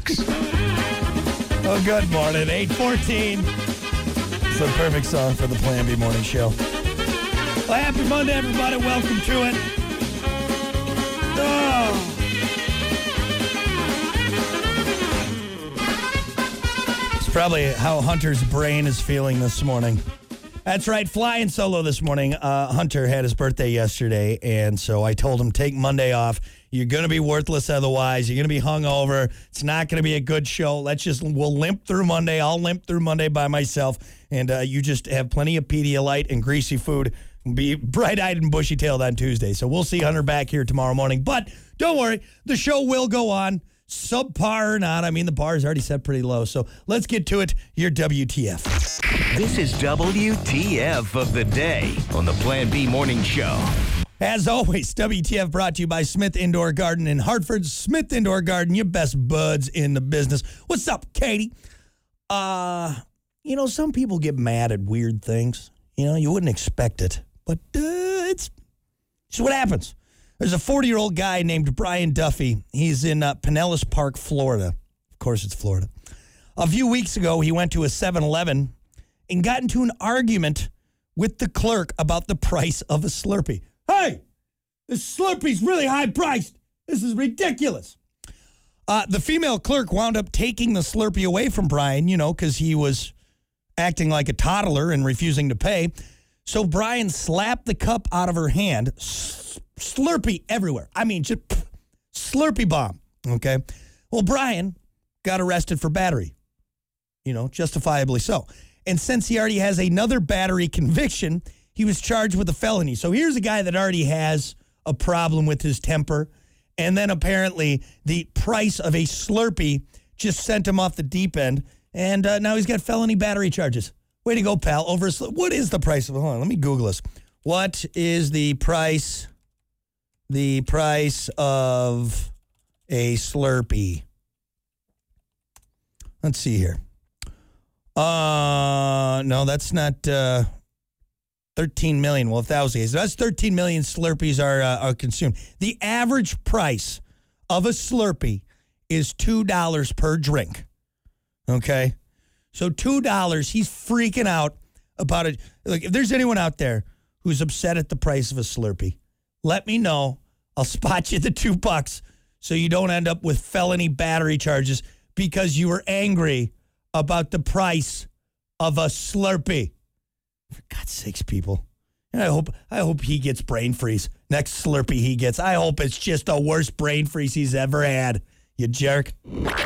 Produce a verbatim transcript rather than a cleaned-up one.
box. Oh, good morning. eight fourteen. It's the perfect song for the Plan B Morning Show. Well, happy Monday, everybody. Welcome to it. Oh. It's probably how Hunter's brain is feeling this morning. That's right, flying solo this morning. Uh, Hunter had his birthday yesterday, and so I told him, take Monday off. You're going to be worthless otherwise. You're going to be hungover. It's not going to be a good show. Let's just, we'll limp through Monday. I'll limp through Monday by myself, and uh, you just have plenty of Pedialyte and greasy food. Be bright-eyed and bushy-tailed on Tuesday. So we'll see Hunter back here tomorrow morning. But don't worry, the show will go on. Subpar or not, I mean, the bar is already set pretty low. So let's get to it. Your W T F. This is W T F of the day on the Plan B Morning Show. As always, W T F brought to you by Smith Indoor Garden in Hartford. Smith Indoor Garden, your best buds in the business. What's up, Katie? Uh, you know, some people get mad at weird things. You know, you wouldn't expect it. But uh, it's just what happens. There's a forty-year-old guy named Brian Duffy. He's in uh, Pinellas Park, Florida. Of course, it's Florida. A few weeks ago, he went to a seven eleven and got into an argument with the clerk about the price of a Slurpee. Hey, this Slurpee's really high priced. This is ridiculous. Uh, the female clerk wound up taking the Slurpee away from Brian, you know, because he was acting like a toddler and refusing to pay. So Brian slapped the cup out of her hand. S- Slurpee everywhere. I mean, just pff, Slurpee bomb. Okay. Well, Brian got arrested for battery. You know, justifiably so. And since he already has another battery conviction, he was charged with a felony. So here's a guy that already has a problem with his temper. And then apparently the price of a Slurpee just sent him off the deep end. And uh, now he's got felony battery charges. Way to go, pal. Over a Slurpee. What is the price of, hold on, let me Google this. What is the price, the price of a Slurpee? Let's see here. Uh, no, that's not, uh, thirteen million. Well, if that was the case, that's thirteen million Slurpees are, uh, are consumed. The average price of a Slurpee is two dollars per drink. Okay? So two dollars, he's freaking out about it. Like, if there's anyone out there who's upset at the price of a Slurpee, let me know. I'll spot you the two bucks so you don't end up with felony battery charges because you were angry about the price of a Slurpee. For God's sakes, people. And I hope I hope he gets brain freeze. Next Slurpee he gets, I hope it's just the worst brain freeze he's ever had. You jerk.